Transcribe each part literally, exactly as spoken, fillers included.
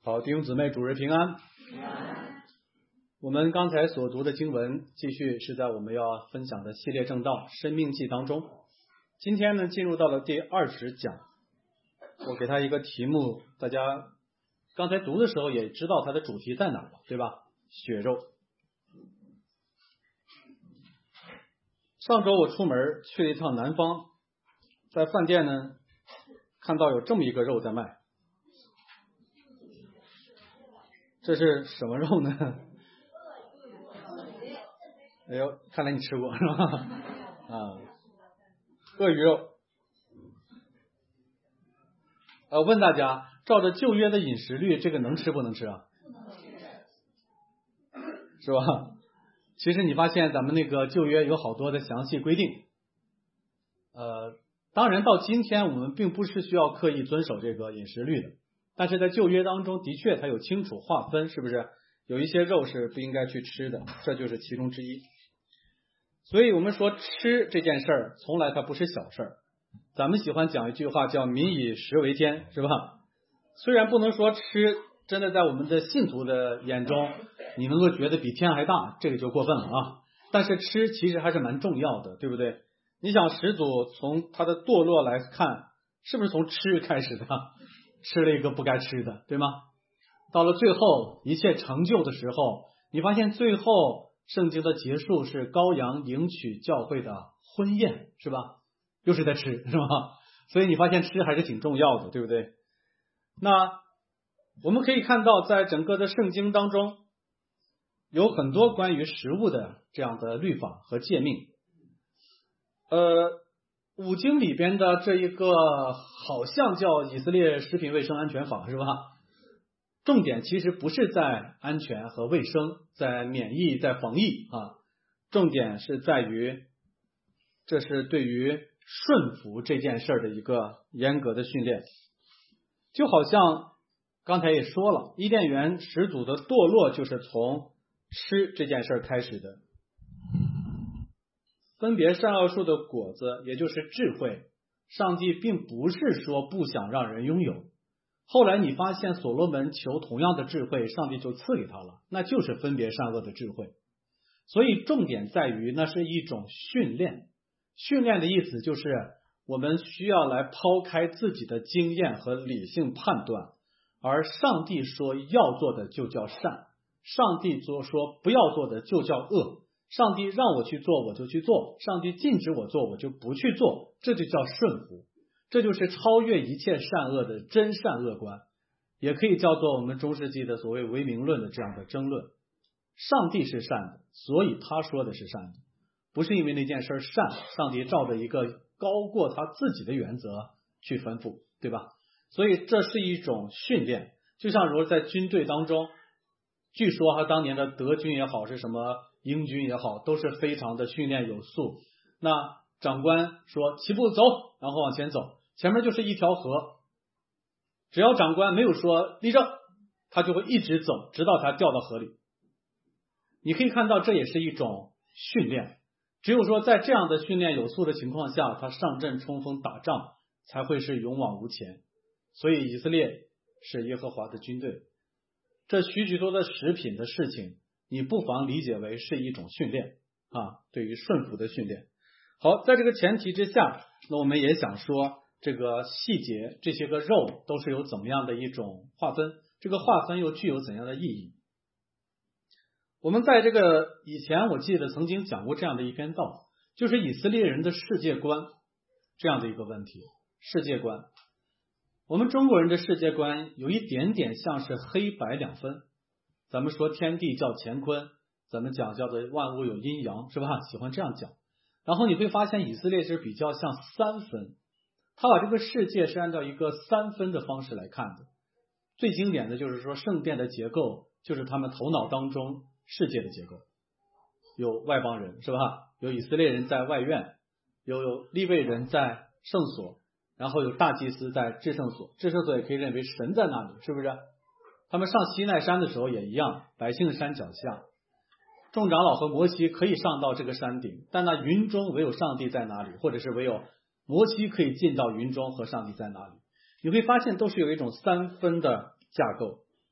好，弟兄姊妹，主日平安。我们刚才所读的经文继续是在我们要分享的系列正道生命记当中。今天呢，进入到了第二十讲，我给他一个题目，大家刚才读的时候也知道它的主题在哪了，对吧？血肉。上周我出门去了一趟南方，在饭店呢看到有这么一个肉在卖。这是什么肉呢？哎呦，看来你吃过是吧？啊，鳄鱼肉。呃，问大家，照着旧约的饮食律，这个能吃不能吃啊？是吧？其实你发现咱们那个旧约有好多的详细规定。呃，当然到今天我们并不是需要刻意遵守这个饮食律的。但是在旧约当中，的确它有清楚划分，是不是？有一些肉是不应该去吃的，这就是其中之一。所以我们说吃这件事儿，从来它不是小事儿。咱们喜欢讲一句话叫民以食为天，是吧？虽然不能说吃真的在我们的信徒的眼中，你能够觉得比天还大，这个就过分了啊。但是吃其实还是蛮重要的，对不对？你想始祖从他的堕落来看，是不是从吃开始的？吃了一个不该吃的，对吗？到了最后一切成就的时候，你发现最后圣经的结束是羔羊迎娶教会的婚宴，是吧？又是在吃，是吧？所以你发现吃还是挺重要的，对不对？那我们可以看到在整个的圣经当中有很多关于食物的这样的律法和诫命。呃五经里边的这一个好像叫以色列食品卫生安全法，是吧？重点其实不是在安全和卫生，在免疫，在防疫啊，重点是在于这是对于顺服这件事的一个严格的训练。就好像刚才也说了，伊甸园始祖的堕落就是从吃这件事开始的。分别善恶树的果子，也就是智慧，上帝并不是说不想让人拥有。后来你发现所罗门求同样的智慧，上帝就赐给他了，那就是分别善恶的智慧。所以重点在于那是一种训练。训练的意思就是我们需要来抛开自己的经验和理性判断，而上帝说要做的就叫善，上帝说不要做的就叫恶。上帝让我去做我就去做，上帝禁止我做我就不去做，这就叫顺服。这就是超越一切善恶的真善恶观，也可以叫做我们中世纪的所谓唯名论的这样的争论。上帝是善的，所以他说的是善的，不是因为那件事善，上帝照着一个高过他自己的原则去吩咐，对吧？所以这是一种训练。就像如在军队当中，据说他当年的德军也好，是什么英军也好，都是非常的训练有素。那长官说齐步走，然后往前走，前面就是一条河，只要长官没有说立正，他就会一直走，直到他掉到河里。你可以看到这也是一种训练，只有说在这样的训练有素的情况下，他上阵冲锋打仗才会是勇往无前。所以以色列是耶和华的军队，这许许多的食品的事情，你不妨理解为是一种训练啊，对于顺服的训练。好，在这个前提之下，那我们也想说这个细节，这些个肉都是有怎么样的一种划分，这个划分又具有怎样的意义。我们在这个以前我记得曾经讲过这样的一篇道，就是以色列人的世界观这样的一个问题。世界观，我们中国人的世界观有一点点像是黑白两分。咱们说天地叫乾坤，咱们讲叫做万物有阴阳，是吧？喜欢这样讲。然后你会发现以色列是比较像三分，他把这个世界是按照一个三分的方式来看的。最经典的就是说圣殿的结构就是他们头脑当中世界的结构，有外邦人，是吧？有以色列人在外院，有利未人在圣所，然后有大祭司在至圣所，至圣所也可以认为神在那里，是不是？他们上西奈山的时候也一样，百姓山脚下，众长老和摩西可以上到这个山顶，但那云中唯有上帝在哪里，或者是唯有摩西可以进到云中和上帝在哪里。你会发现都是有一种三分的架构。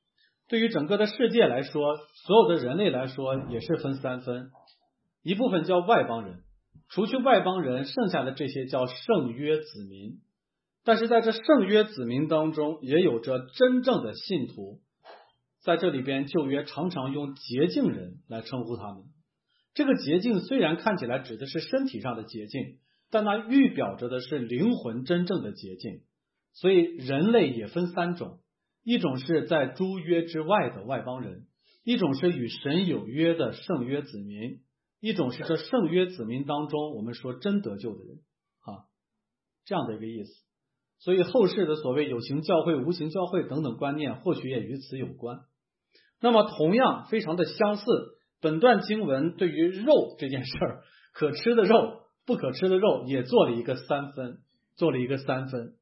对于整个的世界来说，所有的人类来说也是分三分，一部分叫外邦人，除去外邦人，剩下的这些叫圣约子民。但是在这圣约子民当中，也有着真正的信徒，在这里边旧约常常用洁净人来称呼他们。这个洁净虽然看起来指的是身体上的洁净，但它预表着的是灵魂真正的洁净。所以人类也分三种，一种是在诸约之外的外邦人，一种是与神有约的圣约子民，一种是这圣约子民当中我们说真得救的人啊，这样的一个意思。所以后世的所谓有形教会、无形教会等等观念或许也与此有关。那么同样非常的相似，本段经文对于肉这件事儿，可吃的肉、不可吃的肉也做了一个三分，做了一个三分。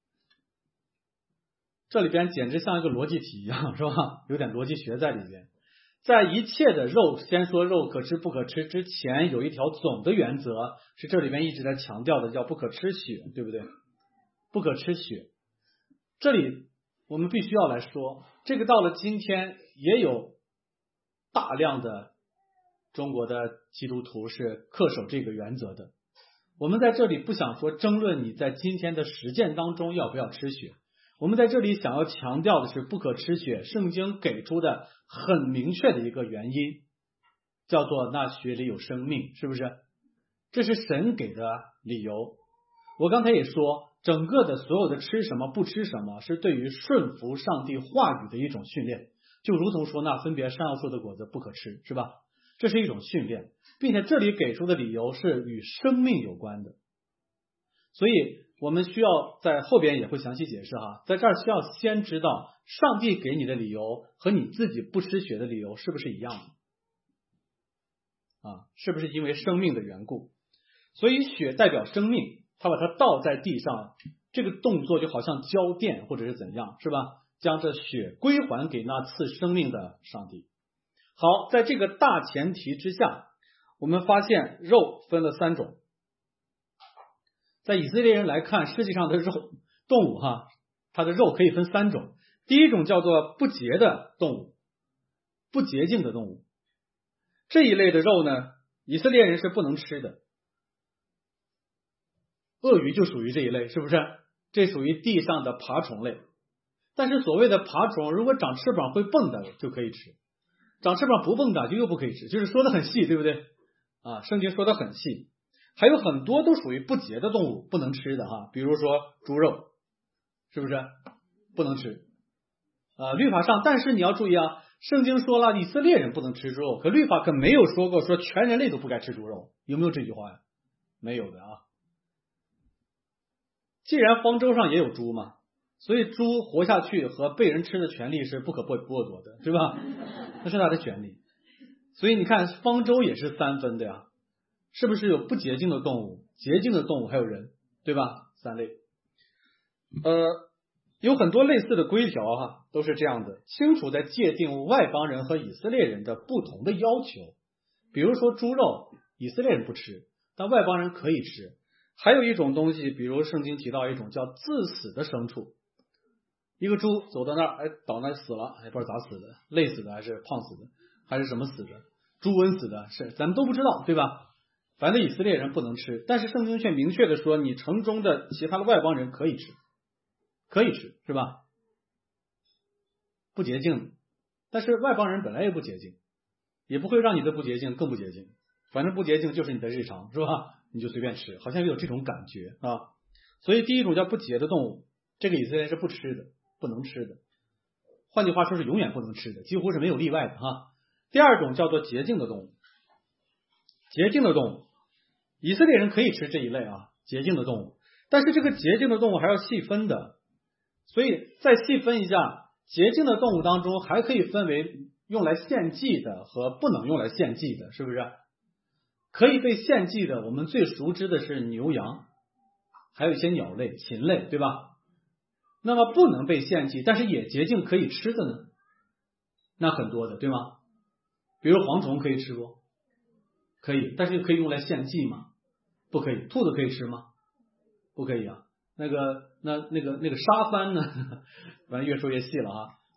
这里边简直像一个逻辑题一样，是吧？有点逻辑学在里边。在一切的肉，先说肉可吃不可吃之前，有一条总的原则是这里边一直在强调的，叫不可吃血，对不对？不可吃血。这里我们必须要来说，这个到了今天也有大量的中国的基督徒是恪守这个原则的。我们在这里不想说争论你在今天的实践当中要不要吃血，我们在这里想要强调的是不可吃血，圣经给出的很明确的一个原因，叫做那血里有生命，是不是？这是神给的理由。我刚才也说，整个的所有的吃什么不吃什么是对于顺服上帝话语的一种训练，就如同说那分别善恶树的果子不可吃，是吧？这是一种训练，并且这里给出的理由是与生命有关的。所以我们需要在后边也会详细解释哈，在这儿需要先知道上帝给你的理由和你自己不吃血的理由是不是一样的啊？是不是因为生命的缘故？所以血代表生命，他把它倒在地上，这个动作就好像浇奠或者是怎样，是吧？将这血归还给那赐生命的上帝。好，在这个大前提之下，我们发现肉分了三种。在以色列人来看，世界上的肉动物哈，它的肉可以分三种。第一种叫做不洁的动物，不洁净的动物。这一类的肉呢，以色列人是不能吃的。鳄鱼就属于这一类，是不是？这属于地上的爬虫类。但是所谓的爬虫，如果长翅膀会蹦的就可以吃，长翅膀不蹦的就又不可以吃，就是说的很细，对不对啊？圣经说的很细。还有很多都属于不洁的动物，不能吃的哈，比如说猪肉，是不是不能吃啊？律法上，但是你要注意啊，圣经说了以色列人不能吃猪肉，可律法可没有说过说全人类都不该吃猪肉，有没有这句话呀？没有的啊。既然方舟上也有猪嘛，所以猪活下去和被人吃的权利是不可剥剥夺的，对吧？那是他的权利。所以你看方舟也是三分的呀，是不是有不洁净的动物、洁净的动物还有人，对吧？三类。呃，有很多类似的规条哈，都是这样的，清楚在界定外邦人和以色列人的不同的要求。比如说猪肉，以色列人不吃，但外邦人可以吃。还有一种东西，比如圣经提到一种叫自死的牲畜，一个猪走到那儿，哎，倒那死了，也不知道咋死的，累死的还是胖死的，还是什么死的，猪瘟死的，是咱们都不知道，对吧？反正以色列人不能吃，但是圣经却明确的说，你城中的其他的外邦人可以吃，可以吃，是吧？不洁净，但是外邦人本来也不洁净，也不会让你的不洁净更不洁净，反正不洁净就是你的日常，是吧？你就随便吃，好像有这种感觉啊。所以第一种叫不洁的动物，这个以色列人是不吃的，不能吃的，换句话说是永远不能吃的，几乎是没有例外的哈。第二种叫做洁净的动物，洁净的动物，以色列人可以吃这一类啊，洁净的动物，但是这个洁净的动物还要细分的，所以再细分一下，洁净的动物当中还可以分为用来献祭的和不能用来献祭的，是不是？可以被献祭的，我们最熟知的是牛羊，还有一些鸟类、禽类，对吧？那么不能被献祭，但是也洁净可以吃的呢，那很多的，对吗？比如蝗虫可以吃不？可以，但是可以用来献祭吗？不可以。兔子可以吃吗？不可以啊。那个那那个那个沙帆呢？反正越说越细了啊。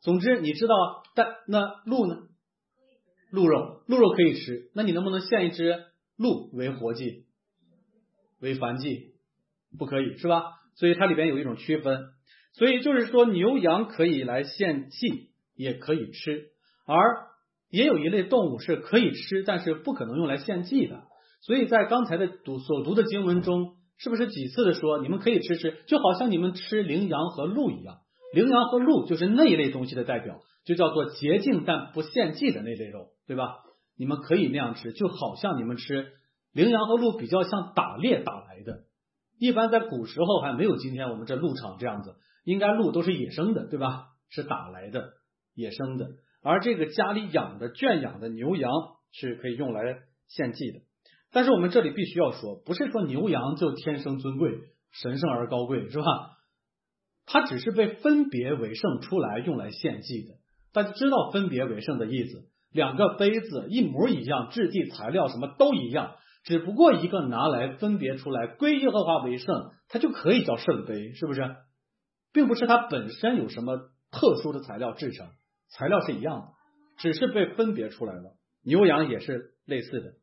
总之你知道，但那鹿呢？鹿肉，鹿肉可以吃，那你能不能献一只鹿为活祭，为燔祭？不可以，是吧？所以它里边有一种区分。所以就是说，牛羊可以来献祭，也可以吃，而也有一类动物是可以吃，但是不可能用来献祭的。所以在刚才的读所读的经文中，是不是几次的说你们可以吃吃，就好像你们吃羚羊和鹿一样，羚羊和鹿就是那一类东西的代表，就叫做洁净但不献祭的那类肉，对吧？你们可以那样吃，就好像你们吃羚羊和鹿比较像打猎打来的。一般在古时候还没有今天我们这鹿场这样子，应该鹿都是野生的，对吧？是打来的，野生的。而这个家里养的圈养的牛羊是可以用来献祭的。但是我们这里必须要说，不是说牛羊就天生尊贵，神圣而高贵，是吧？它只是被分别为圣出来用来献祭的。大家知道分别为圣的意思，两个杯子一模一样，质地材料什么都一样，只不过一个拿来分别出来归耶和华为圣，它就可以叫圣杯，是不是？并不是它本身有什么特殊的材料制成，材料是一样的，只是被分别出来了。牛羊也是类似的。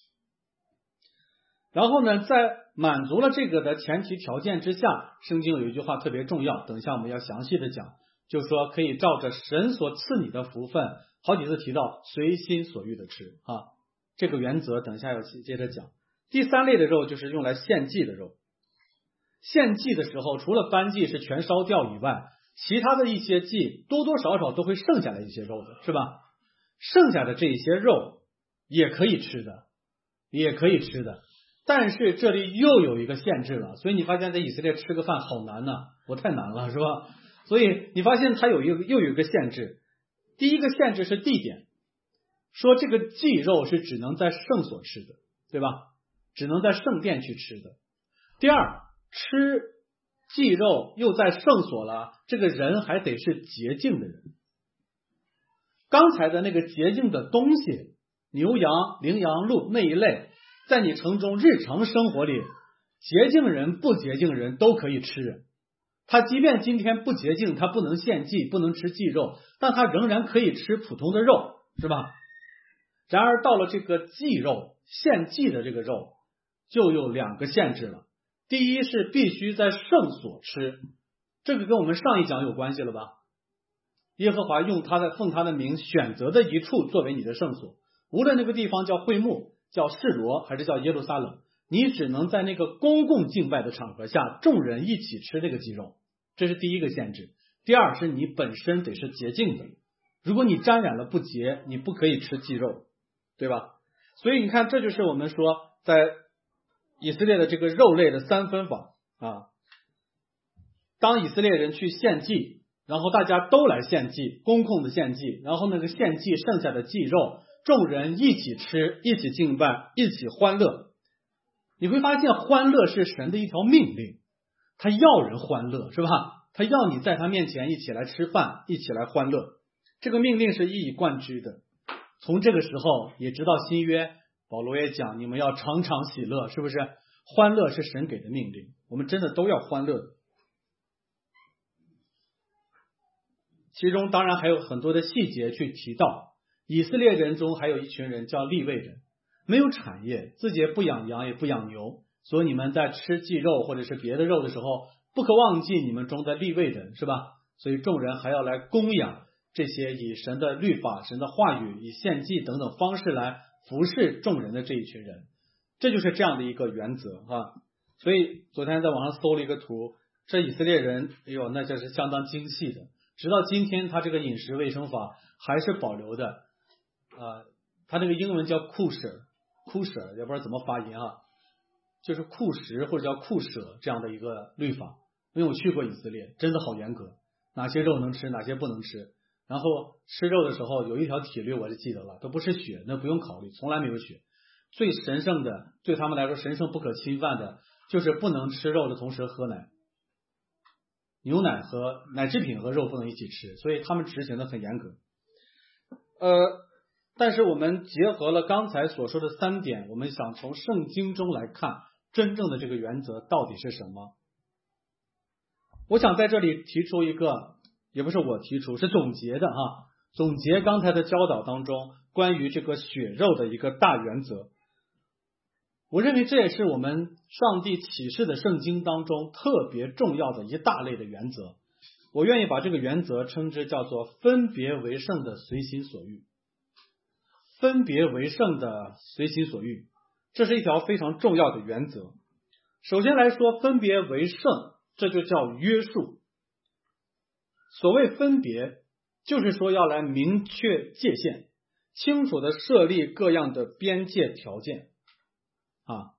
然后呢，在满足了这个的前提条件之下，圣经有一句话特别重要，等一下我们要详细的讲，就是说可以照着神所赐你的福分，好几次提到随心所欲的吃啊，这个原则等一下要接着讲。第三类的肉就是用来献祭的肉，献祭的时候除了燔祭是全烧掉以外，其他的一些祭多多少少都会剩下来一些肉的，是吧？剩下的这些肉也可以吃的，也可以吃的。但是这里又有一个限制了，所以你发现在以色列吃个饭好难呢、啊，我太难了，是吧？所以你发现它有一个又有一个限制。第一个限制是地点，说这个祭肉是只能在圣所吃的，对吧？只能在圣殿去吃的。第二，吃祭肉又在圣所了，这个人还得是洁净的人。刚才的那个洁净的东西，牛羊、羚羊、鹿那一类，在你城中日常生活里，洁净人不洁净人都可以吃。他即便今天不洁净，他不能献祭，不能吃祭肉，但他仍然可以吃普通的肉，是吧？然而到了这个祭肉，献祭的这个肉就有两个限制了。第一是必须在圣所吃，这个跟我们上一讲有关系了吧？耶和华用他的奉他的名选择的一处作为你的圣所，无论那个地方叫会幕，叫示罗，还是叫耶路撒冷，你只能在那个公共敬拜的场合下，众人一起吃这个鸡肉，这是第一个限制。第二是你本身得是洁净的，如果你沾染了不洁，你不可以吃鸡肉，对吧？所以你看，这就是我们说在以色列的这个肉类的三分法啊。当以色列人去献祭，然后大家都来献祭，公共的献祭，然后那个献祭剩下的祭肉，众人一起吃，一起敬拜，一起欢乐。你会发现欢乐是神的一条命令，他要人欢乐，是吧？他要你在他面前一起来吃饭，一起来欢乐，这个命令是一以贯之的。从这个时候也直到新约，保罗也讲你们要常常喜乐，是不是？欢乐是神给的命令，我们真的都要欢乐的。其中当然还有很多的细节去提到，以色列人中还有一群人叫利未人，没有产业，自己也不养羊也不养牛，所以你们在吃祭肉或者是别的肉的时候，不可忘记你们中的利未人，是吧？所以众人还要来供养这些以神的律法、神的话语、以献祭等等方式来服侍众人的这一群人，这就是这样的一个原则啊。所以昨天在网上搜了一个图，这以色列人，哎呦，那就是相当精细的。直到今天，他这个饮食卫生法还是保留的，呃，他这个英文叫库舍，库舍也不知道怎么发音啊，就是库什或者叫库舍这样的一个律法。因为我去过以色列，真的好严格，哪些肉能吃，哪些不能吃。然后吃肉的时候有一条铁律我就记得了，都不是血，那不用考虑，从来没有血。最神圣的，对他们来说神圣不可侵犯的，就是不能吃肉的同时喝奶。牛奶和奶制品和肉不能一起吃，所以他们执行的很严格。呃，但是我们结合了刚才所说的三点，我们想从圣经中来看真正的这个原则到底是什么。我想在这里提出一个也不是我提出，是总结的哈，总结刚才的教导当中关于这个血肉的一个大原则。我认为这也是我们上帝启示的圣经当中特别重要的一大类的原则。我愿意把这个原则称之叫做分别为圣的随心所欲。分别为圣的随心所欲，这是一条非常重要的原则。首先来说，分别为圣，这就叫约束。所谓分别，就是说要来明确界限，清楚的设立各样的边界条件啊。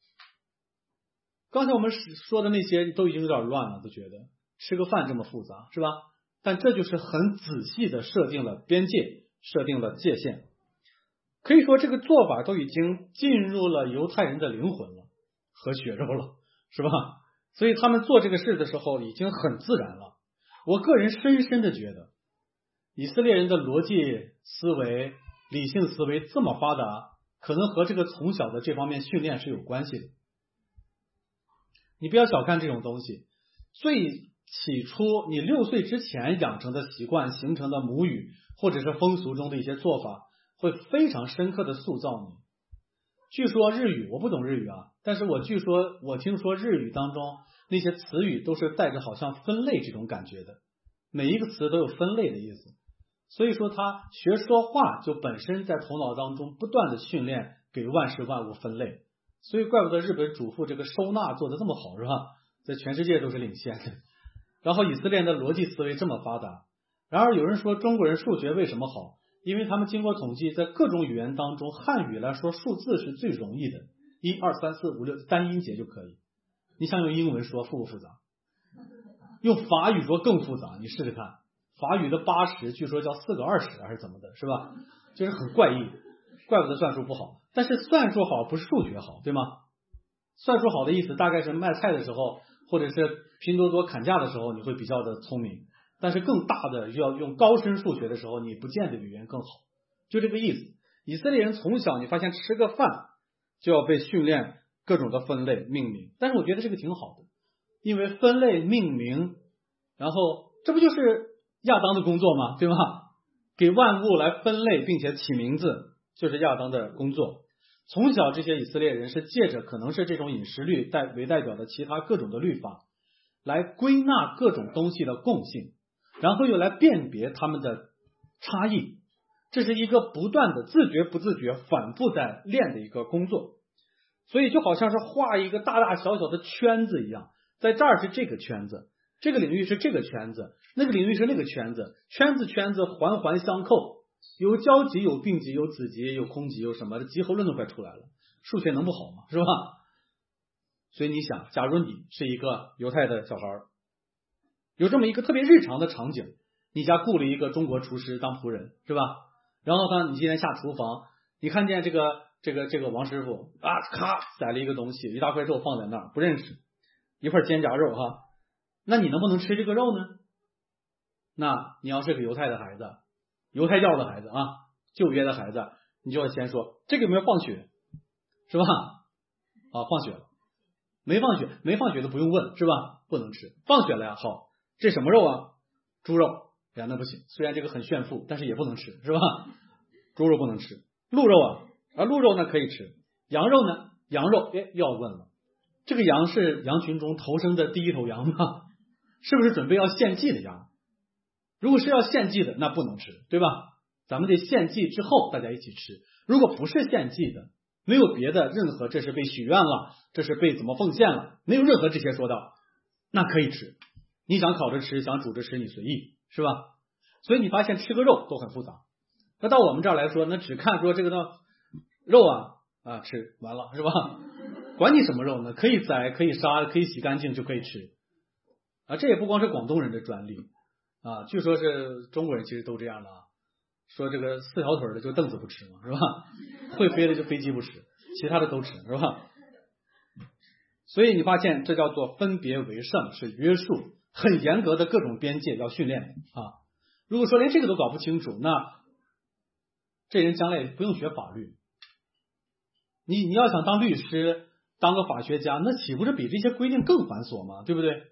刚才我们说的那些都已经有点乱了，都觉得吃个饭这么复杂是吧？但这就是很仔细的设定了边界，设定了界限。可以说这个做法都已经进入了犹太人的灵魂了和血肉了，是吧？所以他们做这个事的时候已经很自然了。我个人深深的觉得以色列人的逻辑思维、理性思维这么发达，可能和这个从小的这方面训练是有关系的。你不要小看这种东西，最起初你六岁之前养成的习惯形成的母语或者是风俗中的一些做法，会非常深刻的塑造你。据说日语，我不懂日语啊，但是我据说我听说日语当中那些词语都是带着好像分类这种感觉的，每一个词都有分类的意思。所以说他学说话就本身在头脑当中不断的训练给万事万物分类，所以怪不得日本主妇这个收纳做得这么好，是吧？在全世界都是领先的。然后以色列人的逻辑思维这么发达。然而有人说中国人数学为什么好？因为他们经过统计，在各种语言当中，汉语来说数字是最容易的，一二三四五六单音节就可以。你想用英文说复不复杂？用法语说更复杂，你试试看。法语的八十据说叫四个二十还是怎么的，是吧？就是很怪异，怪不得算术不好。但是算术好不是数学好，对吗？算术好的意思大概是卖菜的时候，或者是拼多多砍价的时候，你会比较的聪明。但是更大的要用高深数学的时候，你不见得语言更好，就这个意思。以色列人从小你发现吃个饭就要被训练各种的分类命名，但是我觉得这个挺好的，因为分类命名，然后这不就是亚当的工作吗？对吗？给万物来分类并且起名字，就是亚当的工作。从小这些以色列人是借着可能是这种饮食律代为代表的其他各种的律法，来归纳各种东西的共性，然后又来辨别它们的差异。这是一个不断的自觉不自觉反复在练的一个工作。所以就好像是画一个大大小小的圈子一样，在这儿是这个圈子，这个领域是这个圈子，那个领域是那个圈子，圈子圈子环环相扣，有交集有并集有子集有空集有什么的，集合论都快出来了，数学能不好吗？是吧？所以你想，假如你是一个犹太的小孩，有这么一个特别日常的场景，你家雇了一个中国厨师当仆人，是吧？然后呢，你今天下厨房，你看见这个这个这个王师傅啊，咔宰了一个东西，一大块肉放在那儿，不认识，一块肩胛肉哈，那你能不能吃这个肉呢？那你要是个犹太的孩子，犹太教的孩子啊，旧约的孩子，你就要先说这个有没有放血，是吧？啊，放血了，没放血，没放血的不用问，是吧？不能吃。放血了呀，好，这什么肉啊？猪肉。呀，那不行，虽然这个很炫富，但是也不能吃，是吧？猪肉不能吃。鹿肉啊，啊，鹿肉呢可以吃。羊肉呢？羊肉，哎，要问了，这个羊是羊群中头生的第一头羊吗？是不是准备要献祭的羊？如果是要献祭的，那不能吃，对吧？咱们得献祭之后大家一起吃。如果不是献祭的，没有别的任何，这是被许愿了，这是被怎么奉献了，没有任何这些说到，那可以吃。你想烤着吃，想煮着吃，你随意，是吧？所以你发现吃个肉都很复杂。那到我们这儿来说，那只看说这个呢肉啊啊吃完了，是吧？管你什么肉呢，可以宰，可以杀，可以洗干净就可以吃啊。这也不光是广东人的专利啊，据说是中国人其实都这样的啊。说这个四条腿的就凳子不吃嘛，是吧？会飞的就飞机不吃，其他的都吃，是吧？所以你发现这叫做分别为圣，是约束，很严格的各种边界要训练啊。如果说连这个都搞不清楚，那这人将来不用学法律。你你要想当律师，当个法学家，那岂不是比这些规定更繁琐吗？对不对？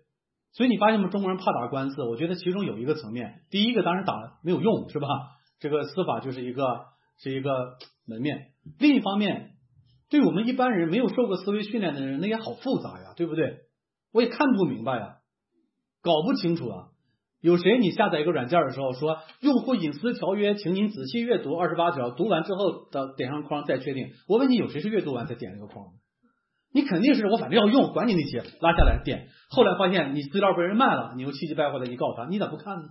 所以你发现我们中国人怕打官司，我觉得其中有一个层面，第一个当然打没有用，是吧？这个司法就是一个是一个门面。另一方面，对我们一般人没有受过思维训练的人，那也好复杂呀，对不对？我也看不明白呀，搞不清楚啊。有谁你下载一个软件的时候说用户隐私条约，请您仔细阅读二十八条，读完之后的点上框再确定。我问你，有谁是阅读完才点这个框？你肯定是我反正要用，管你那些，拉下来点。后来发现你资料被人卖了，你又气急败坏的你告他，你咋不看呢？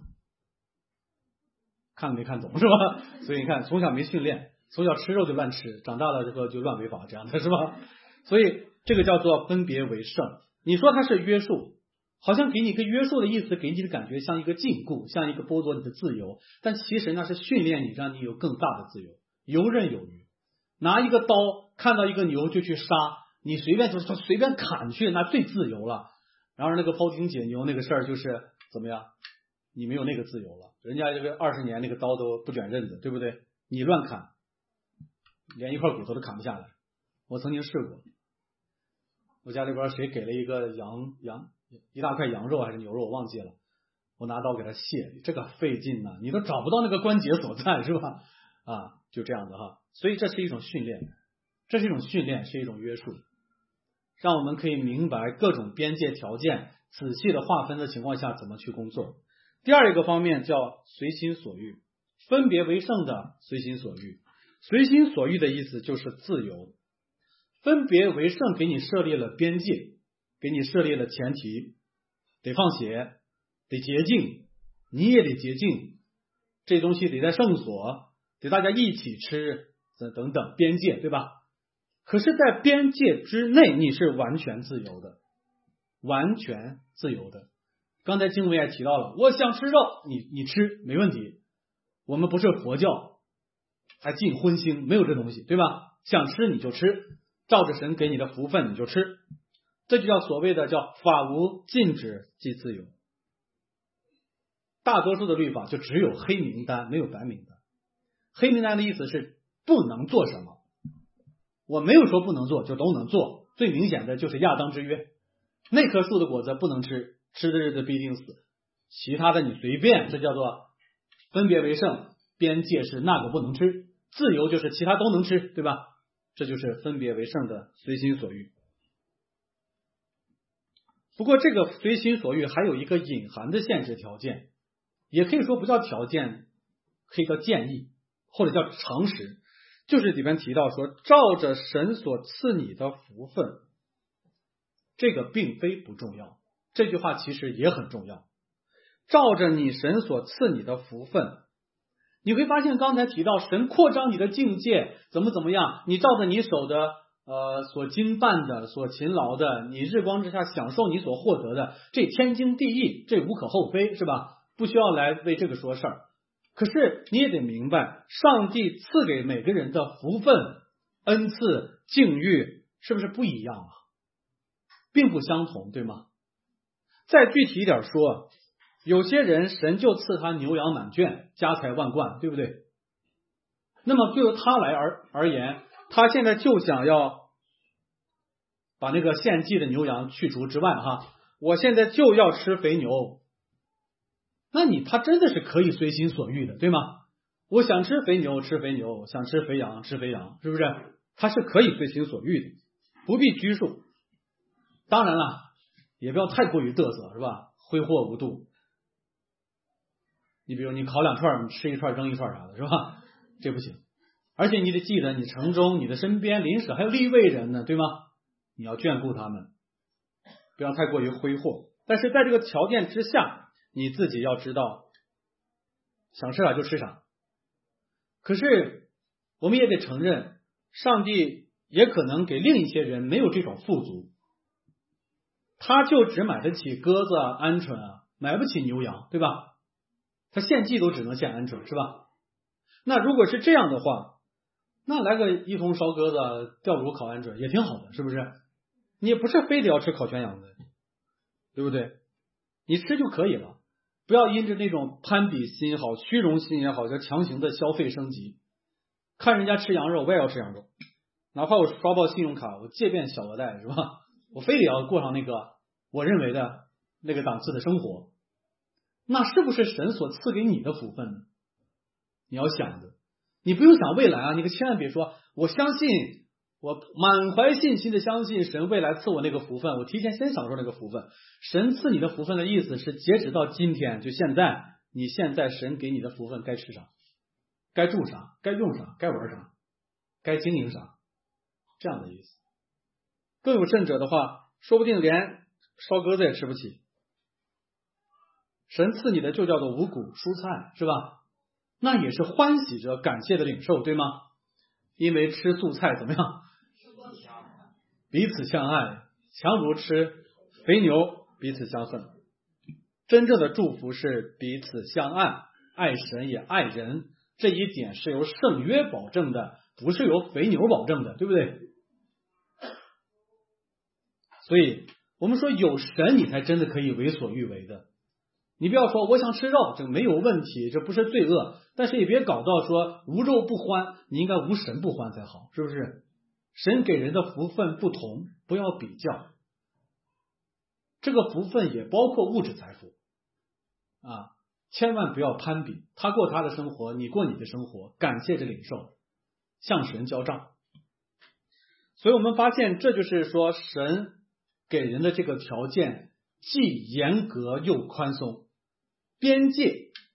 看没看懂是吧？所以你看，从小没训练，从小吃肉就乱吃，长大了之后就乱违法，这样的是吧？所以这个叫做分别为圣。你说它是约束，好像给你一个约束的意思，给你的感觉像一个禁锢，像一个剥夺你的自由，但其实那是训练你，让你有更大的自由，游刃有余。拿一个刀看到一个牛就去杀，你随便就随便砍去，那最自由了。然而那个庖丁解牛那个事儿就是怎么样？你没有那个自由了，人家这个二十年那个刀都不卷刃子，对不对？你乱砍，连一块骨头都砍不下来。我曾经试过，我家里边谁给了一个羊羊一大块羊肉还是牛肉，我忘记了，我拿刀给他卸，这个费劲呐、啊，你都找不到那个关节所在，是吧？啊，就这样子哈。所以这是一种训练，这是一种训练，是一种约束，让我们可以明白各种边界条件仔细的划分的情况下怎么去工作。第二一个方面叫随心所欲，分别为圣的随心所欲。随心所欲的意思就是自由，分别为圣给你设立了边界，给你设立了前提，得放血，得洁净，你也得洁净，这东西得在圣所，得大家一起吃等等边界，对吧？可是在边界之内你是完全自由的，完全自由的。刚才经文也提到了，我想吃肉，你你吃没问题。我们不是佛教，还禁荤腥，没有这东西，对吧？想吃你就吃，照着神给你的福分你就吃，这就叫所谓的叫法无禁止即自由。大多数的律法就只有黑名单，没有白名单。黑名单的意思是不能做什么，我没有说不能做就都能做。最明显的就是亚当之约，那棵树的果子不能吃，吃的日子必定死，其他的你随便，这叫做分别为圣。边界是那个不能吃，自由就是其他都能吃，对吧？这就是分别为圣的随心所欲。不过这个随心所欲还有一个隐含的限制条件，也可以说不叫条件，可以叫建议或者叫常识，就是里边提到说照着神所赐你的福分，这个并非不重要，这句话其实也很重要。照着你神所赐你的福分，你会发现刚才提到神扩张你的境界怎么怎么样，你照着你手的呃所经办的所勤劳的，你日光之下享受你所获得的，这天经地义，这无可厚非，是吧？不需要来为这个说事儿。可是你也得明白，上帝赐给每个人的福分、恩赐、境遇是不是不一样啊？并不相同，对吗？再具体一点说，有些人神就赐他牛羊满圈，家财万贯，对不对？那么对于他来而而言，他现在就想要把那个献祭的牛羊去除之外哈，我现在就要吃肥牛，那你他真的是可以随心所欲的，对吗？我想吃肥牛吃肥牛，想吃肥羊吃肥羊，是不是？他是可以随心所欲的，不必拘束。当然了，也不要太过于嘚瑟，是吧？挥霍无度。你比如你烤两串，你吃一串扔一串啥的，是吧？这不行。而且你得记得，你城中你的身边邻舍还有利未人呢，对吗？你要眷顾他们，不要太过于挥霍。但是在这个条件之下，你自己要知道想吃啥就吃啥。可是我们也得承认，上帝也可能给另一些人没有这种富足，他就只买得起鸽子啊、鹌鹑啊，买不起牛羊，对吧？他献祭都只能献鹌鹑，是吧？那如果是这样的话，那来个一同烧鸽子、吊炉烤鹌鹑也挺好的，是不是？你也不是非得要吃烤全羊的，对不对？你吃就可以了，不要因着那种攀比心也好、虚荣心也好，就强行的消费升级。看人家吃羊肉，我也要吃羊肉，哪怕我刷爆信用卡，我借遍小额贷，是吧？我非得要过上那个我认为的那个档次的生活，那是不是神所赐给你的福分呢？你要想的，你不用想未来啊，你可千万别说我相信，我满怀信心的相信神未来赐我那个福分，我提前先享受那个福分。神赐你的福分的意思是截止到今天，就现在，你现在神给你的福分该吃啥，该住啥，该用啥，该玩啥，该经营啥，这样的意思。更有甚者的话，说不定连烧鸽子也吃不起。神赐你的就叫做五谷蔬菜，是吧？那也是欢喜着感谢的领受，对吗？因为吃素菜怎么样？彼此相爱，强如吃肥牛，彼此相恨。真正的祝福是彼此相爱，爱神也爱人，这一点是由圣约保证的，不是由肥牛保证的，对不对？所以我们说有神你才真的可以为所欲为的。你不要说我想吃肉，这没有问题，这不是罪恶，但是也别搞到说无肉不欢，你应该无神不欢才好，是不是？神给人的福分不同，不要比较。这个福分也包括物质财富啊，千万不要攀比，他过他的生活，你过你的生活，感谢着领受，向神交账。所以我们发现这就是说神给人的这个条件既严格又宽松，边界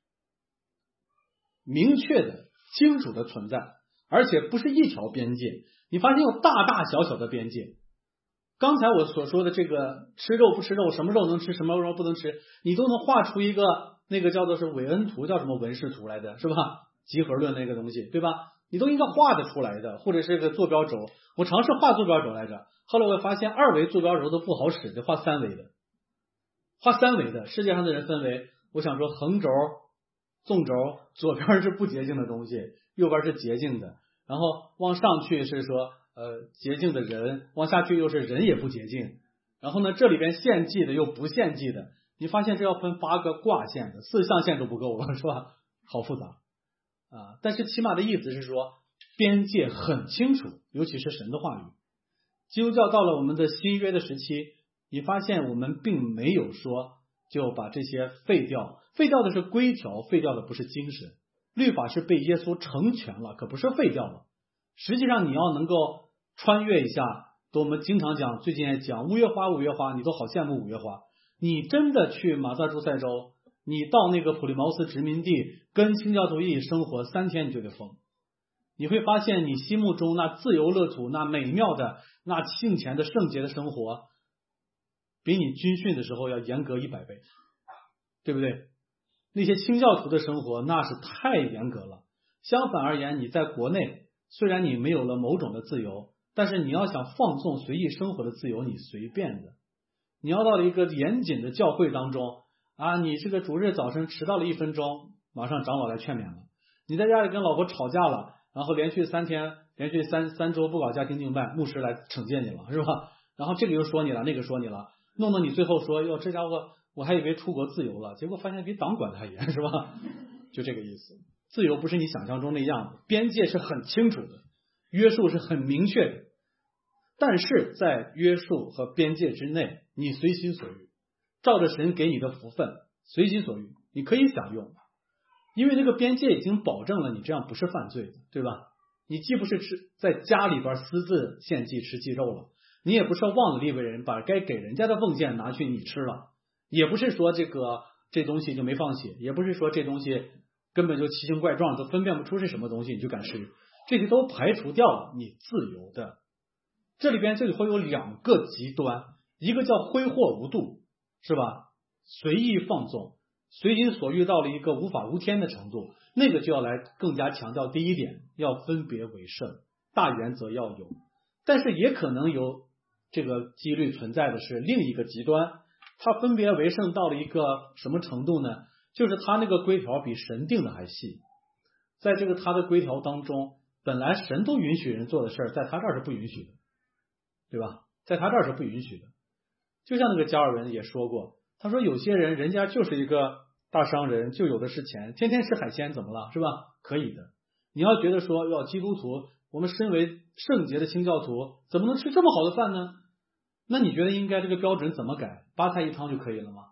明确的清楚的存在，而且不是一条边界，你发现有大大小小的边界。刚才我所说的这个吃肉不吃肉，什么肉能吃什么肉不能吃，你都能画出一个那个叫做是韦恩图，叫什么文氏图来的，是吧？集合论那个东西，对吧？你都应该画得出来的，或者是个坐标轴。我尝试画坐标轴来着，后来我发现二维坐标轴都不好使，得画三维的。画三维的，世界上的人分为，我想说横轴、纵轴，左边是不洁净的东西，右边是洁净的，然后往上去是说呃洁净的人，往下去又是人也不洁净，然后呢这里边献祭的又不献祭的，你发现这要分八个卦线的，四象限都不够了，是吧？好复杂啊！但是起码的意思是说边界很清楚，尤其是神的话语。基督教到了我们的新约的时期，你发现我们并没有说就把这些废掉，废掉的是规条，废掉的不是精神。律法是被耶稣成全了，可不是废掉了。实际上你要能够穿越一下，都我们经常讲，最近也讲五月花五月花，你都好羡慕五月花。你真的去马萨诸塞州，你到那个普利茅斯殖民地跟清教徒一起生活三天，你就得疯。你会发现你心目中那自由乐土，那美妙的，那敬虔的圣洁的生活，比你军训的时候要严格一百倍，对不对？那些清教徒的生活那是太严格了。相反而言，你在国内虽然你没有了某种的自由，但是你要想放纵随意生活的自由，你随便的。你要到了一个严谨的教会当中啊，你这个主日早晨迟到了一分钟，马上长老来劝勉了。你在家里跟老婆吵架了，然后连续三天连续三三周不搞家庭敬拜，牧师来惩戒你了，是吧？然后这个又说你了，那个说你了，弄得你最后说哟，这家伙我还以为出国自由了，结果发现比党管的还严，是吧？就这个意思。自由不是你想象中那样的，边界是很清楚的，约束是很明确的，但是在约束和边界之内，你随心所欲，照着神给你的福分随心所欲，你可以享用，因为那个边界已经保证了你这样不是犯罪的，对吧？你既不是吃在家里边私自献祭吃鸡肉了，你也不是忘了利未人把该给人家的奉献拿去你吃了，也不是说这个这东西就没放血，也不是说这东西根本就奇形怪状都分辨不出是什么东西你就敢吃，这些都排除掉了，你自由的。这里边这里会有两个极端，一个叫挥霍无度，是吧？随意放纵，随心所欲到了一个无法无天的程度，那个就要来更加强调第一点，要分别为圣，大原则要有。但是也可能有这个几率存在的是另一个极端，它分别为圣到了一个什么程度呢？就是他那个规条比神定的还细，在这个他的规条当中，本来神都允许人做的事儿，在他这儿是不允许的，对吧？在他这儿是不允许的。就像那个加尔文也说过，他说有些人人家就是一个大商人，就有的是钱，天天吃海鲜怎么了，是吧？可以的。你要觉得说要基督徒，我们身为圣洁的清教徒怎么能吃这么好的饭呢？那你觉得应该这个标准怎么改？八菜一汤就可以了吗？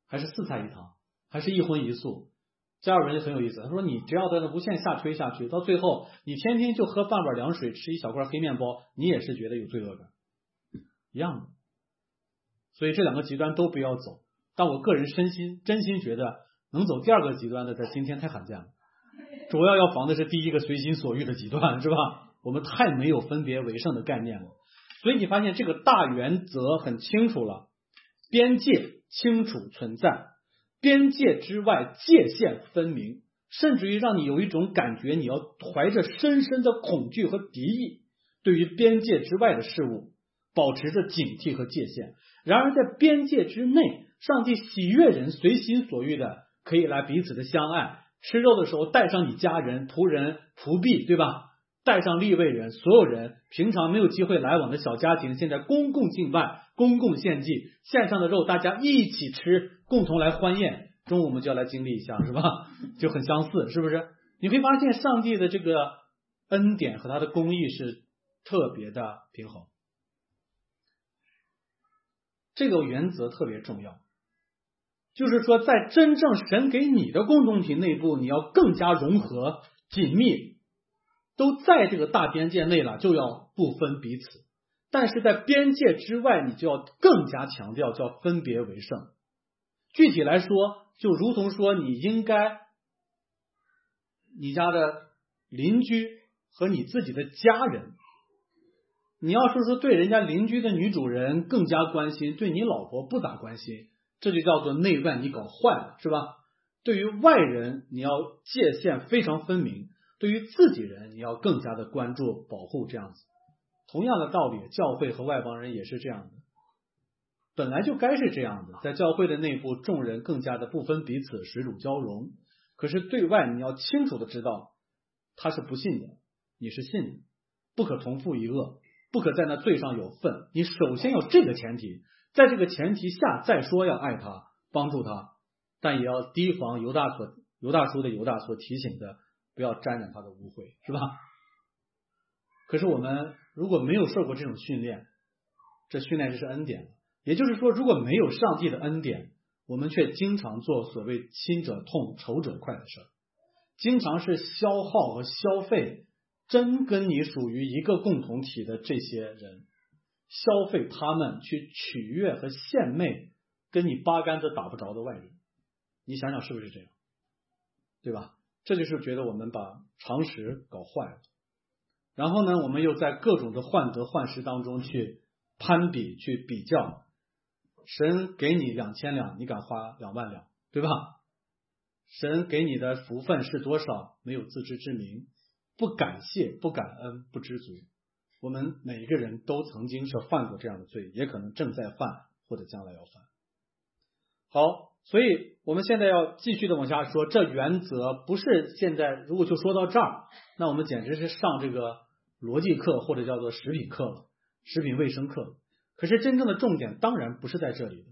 还是四菜一汤，还是一荤一素？加尔文就很有意思，他说你只要在那无限下推下去，到最后你天天就喝半碗凉水，吃一小块黑面包，你也是觉得有罪恶感，一样的。所以这两个极端都不要走。但我个人身心真心觉得，能走第二个极端的，在今天太罕见了。主要要防的是第一个随心所欲的极端，是吧？我们太没有分别为圣的概念了。所以你发现这个大原则很清楚了，边界清楚存在，边界之外界限分明，甚至于让你有一种感觉，你要怀着深深的恐惧和敌意，对于边界之外的事物保持着警惕和界限。然而在边界之内，上帝喜悦人随心所欲的可以来彼此的相爱，吃肉的时候带上你家人、仆人、仆婢，对吧？带上利未人，所有人平常没有机会来往的小家庭，现在公共敬拜、公共献祭，献上的肉大家一起吃，共同来欢宴。中午我们就要来经历一下，是吧？就很相似，是不是？你会发现上帝的这个恩典和他的公义是特别的平衡，这个原则特别重要。就是说在真正神给你的共同体内部，你要更加融合紧密，都在这个大边界内了，就要不分彼此。但是在边界之外，你就要更加强调叫分别为圣。具体来说，就如同说你应该你家的邻居和你自己的家人，你要说说对人家邻居的女主人更加关心，对你老婆不咋关心，这就叫做内外你搞坏了，是吧？对于外人你要界限非常分明，对于自己人你要更加的关注保护，这样子。同样的道理，教会和外邦人也是这样的，本来就该是这样的。在教会的内部，众人更加的不分彼此，水乳交融。可是对外你要清楚的知道，他是不信的，你是信的，不可同父一恶，不可在那罪上有份。你首先有这个前提，在这个前提下再说要爱他，帮助他，但也要提防犹大所犹大书的犹大所提醒的，不要沾染他的污秽，是吧？可是我们如果没有受过这种训练，这训练就是恩典，也就是说，如果没有上帝的恩典，我们却经常做所谓亲者痛仇者快的事，经常是消耗和消费真跟你属于一个共同体的这些人，消费他们去取悦和献媚跟你八竿子打不着的外人。你想想是不是这样，对吧？这就是觉得我们把常识搞坏了，然后呢，我们又在各种的患得患失当中去攀比，去比较。神给你两千两，你敢花两万两，对吧？神给你的福分是多少，没有自知之明，不感谢，不感恩，不知足。我们每一个人都曾经是犯过这样的罪，也可能正在犯，或者将来要犯。好，所以我们现在要继续的往下说，这原则不是现在如果就说到这儿，那我们简直是上这个逻辑课或者叫做食品课了，食品卫生课了。可是真正的重点当然不是在这里的，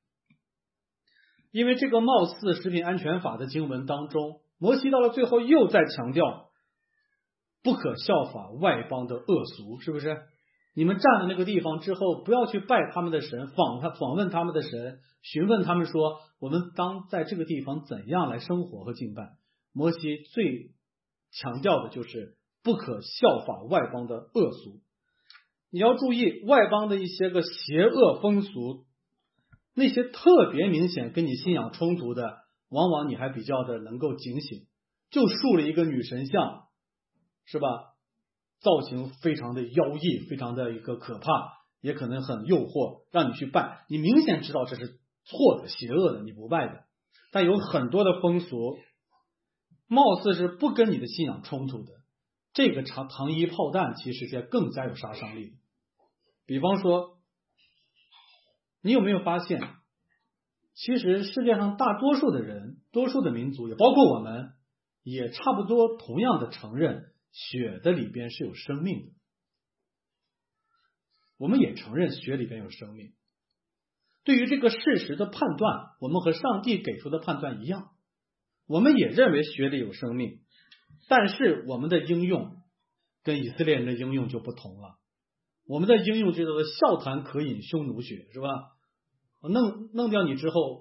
因为这个貌似食品安全法的经文当中，摩西到了最后又在强调不可效法外邦的恶俗，是不是？你们站在那个地方之后，不要去拜他们的神，访他访问他们的神，询问他们说我们当在这个地方怎样来生活和敬拜。摩西最强调的就是不可效法外邦的恶俗。你要注意外邦的一些个邪恶风俗，那些特别明显跟你信仰冲突的，往往你还比较的能够警醒。就竖了一个女神像，是吧？造型非常的妖异，非常的一个可怕，也可能很诱惑，让你去拜。你明显知道这是错的、邪恶的，你不拜的。但有很多的风俗，貌似是不跟你的信仰冲突的。这个糖糖衣炮弹其实是更加有杀伤力的。比方说，你有没有发现，其实世界上大多数的人，多数的民族，也包括我们，也差不多同样的承认血的里边是有生命的。我们也承认血里边有生命。对于这个事实的判断，我们和上帝给出的判断一样，我们也认为血里有生命。但是我们的应用跟以色列人的应用就不同了。我们的应用就叫做笑谈可饮匈奴血，是吧？弄弄掉你之后，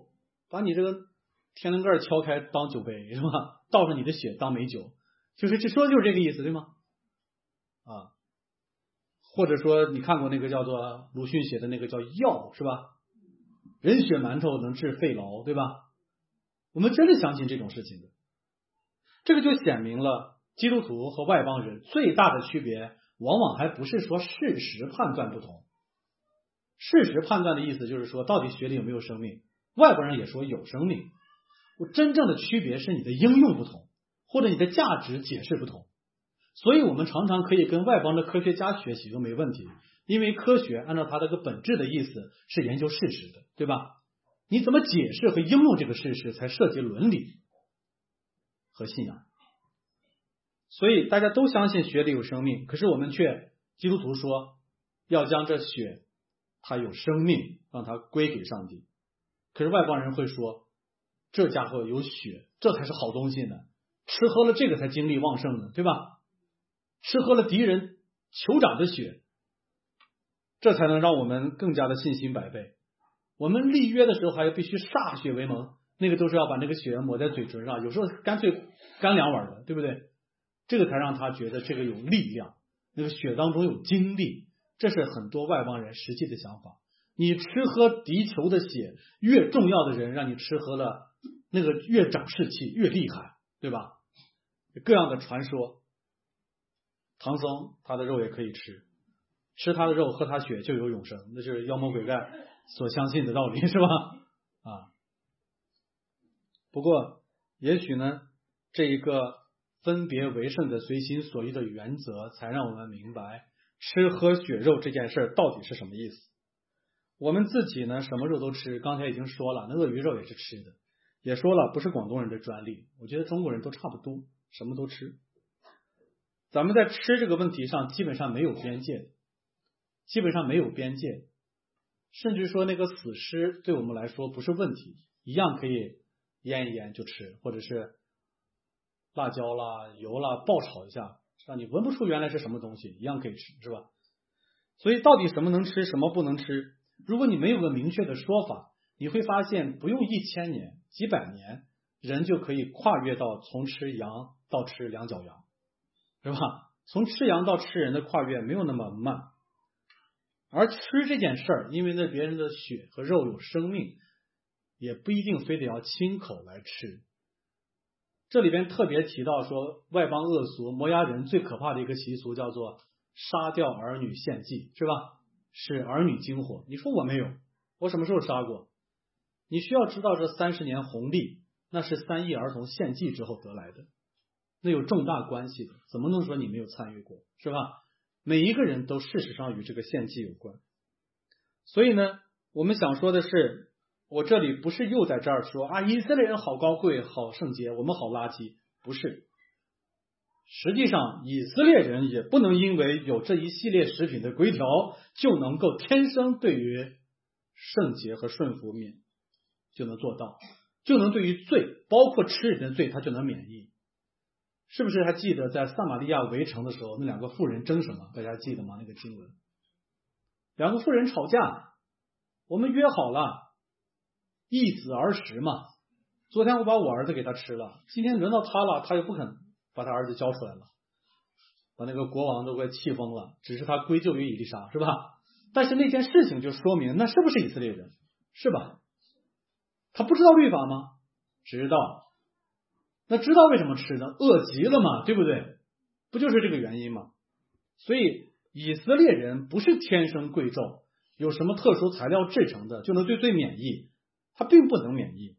把你这个天灵盖敲开当酒杯是吧？倒上你的血当美酒，就是这说的就是这个意思，对吗？啊，或者说你看过那个叫做鲁迅写的那个叫药是吧？人血馒头能治肺痨，对吧？我们真的相信这种事情的。这个就显明了基督徒和外邦人最大的区别，往往还不是说事实判断不同。事实判断的意思就是说，到底血里有没有生命？外国人也说有生命。真正的区别是你的应用不同，或者你的价值解释不同。所以我们常常可以跟外邦的科学家学习都没问题，因为科学按照它这个本质的意思是研究事实的，对吧？你怎么解释和应用这个事实，才涉及伦理和信仰。所以大家都相信血里有生命，可是我们却基督徒说要将这血它有生命让它归给上帝，可是外邦人会说这家伙有血，这才是好东西呢，吃喝了这个才精力旺盛呢，对吧？吃喝了敌人酋长的血，这才能让我们更加的信心百倍。我们立约的时候还要必须歃血为盟，那个都是要把那个血抹在嘴唇上，有时候干脆干两碗的，对不对？这个才让他觉得这个有力量，那个血当中有精力，这是很多外邦人实际的想法。你吃喝敌酋的血，越重要的人让你吃喝了，那个越长士气，越厉害，对吧？各样的传说，唐僧他的肉也可以吃，吃他的肉喝他血就有永生，那就是妖魔鬼怪所相信的道理，是吧？啊，不过也许呢，这一个分别为圣的随心所欲的原则，才让我们明白吃喝血肉这件事到底是什么意思。我们自己呢，什么肉都吃，刚才已经说了，那鳄鱼肉也是吃的，也说了不是广东人的专利，我觉得中国人都差不多，什么都吃。咱们在吃这个问题上基本上没有边界，基本上没有边界，甚至说那个死尸对我们来说不是问题，一样可以腌一腌就吃，或者是辣椒啦、油啦爆炒一下，让你闻不出原来是什么东西，一样可以吃，是吧？所以到底什么能吃，什么不能吃，如果你没有个明确的说法，你会发现不用一千年、几百年，人就可以跨越到从吃羊到吃两脚羊，是吧？从吃羊到吃人的跨越没有那么慢。而吃这件事儿，因为那别人的血和肉有生命，也不一定非得要亲口来吃。这里边特别提到说，外邦恶俗摩押人最可怕的一个习俗叫做杀掉儿女献祭，是吧？使儿女惊火。你说我没有，我什么时候杀过？你需要知道这三十年红利，那是三亿儿童献祭之后得来的，那有重大关系的，怎么能说你没有参与过，是吧？每一个人都事实上与这个献祭有关。所以呢，我们想说的是，我这里不是又在这儿说啊，以色列人好高贵好圣洁，我们好垃圾，不是。实际上以色列人也不能因为有这一系列食品的规条就能够天生对于圣洁和顺服免就能做到，就能对于罪包括吃人的罪他就能免疫。是不是还记得在撒玛利亚围城的时候，那两个妇人争什么？大家记得吗？那个经文，两个妇人吵架，我们约好了一子而食嘛，昨天我把我儿子给他吃了，今天轮到他了，他又不肯把他儿子交出来了，把那个国王都快气疯了，只是他归咎于以利沙，是吧？但是那件事情就说明那是不是以色列人，是吧？他不知道律法吗？知道。那知道为什么吃呢？饿极了嘛，对不对？不就是这个原因吗？所以以色列人不是天生贵胄，有什么特殊材料制成的就能对罪免疫，他并不能免疫。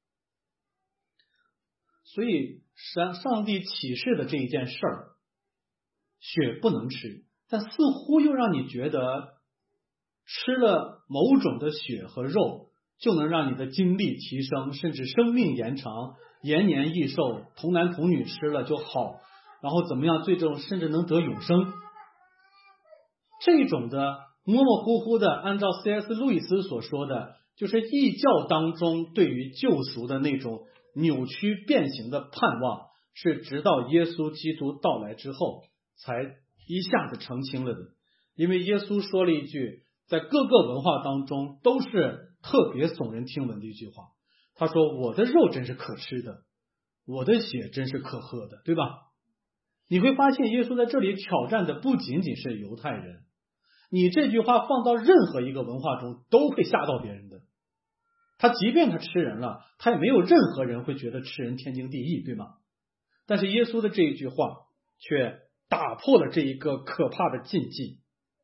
所以上上帝启示的这一件事儿，血不能吃，但似乎又让你觉得吃了某种的血和肉就能让你的精力提升，甚至生命延长，延年益寿，童男童女吃了就好，然后怎么样，最终甚至能得永生。这种的模模糊糊的，按照 C S 路易斯所说的，就是异教当中对于救赎的那种扭曲变形的盼望，是直到耶稣基督到来之后才一下子澄清了的。因为耶稣说了一句在各个文化当中都是特别耸人听闻的一句话， 他说我的肉真是可吃的，我的血真是可喝的，对吧？你会发现耶稣在这里挑战的不仅仅是犹太人，你这句话放到任何一个文化中都会吓到别人的。他即便他吃人了，他也没有任何人会觉得吃人天经地义，对吗？但是耶稣的这一句话却打破了这一个可怕的禁忌，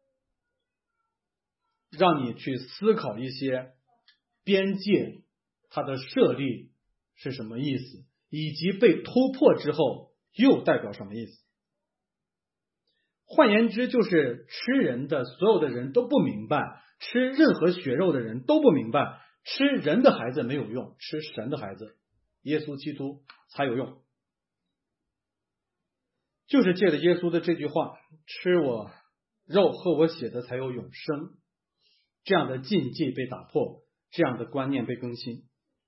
让你去思考一些边界它的设立是什么意思，以及被突破之后又代表什么意思。换言之，就是吃人的所有的人都不明白，吃任何血肉的人都不明白，吃人的孩子没有用，吃神的孩子耶稣基督才有用。就是借着耶稣的这句话，吃我肉喝我血的才有永生，这样的禁忌被打破，这样的观念被更新。